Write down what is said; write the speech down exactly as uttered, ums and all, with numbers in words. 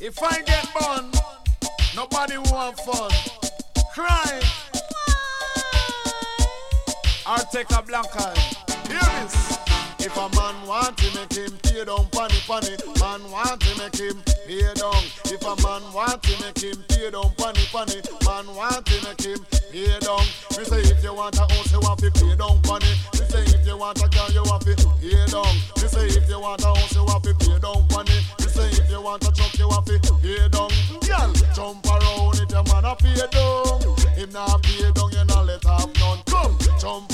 If I get born, nobody want fun. Cry. Or take a blank eye. Hear this. If a man want to make him pay down, panny panny. Man want to make him pay down. If a man want to make him pay down, panny panny. Man want to make him pay down. We say if you want a house, you want to pay down, panny. We say if you want a car, you want to pay down. We say if you want a house, you want to pay down, panny. We say if you want a truck, you want to pay down. Girl, jump around if your man a pay down. If not pay down, you not let have none. Come, jump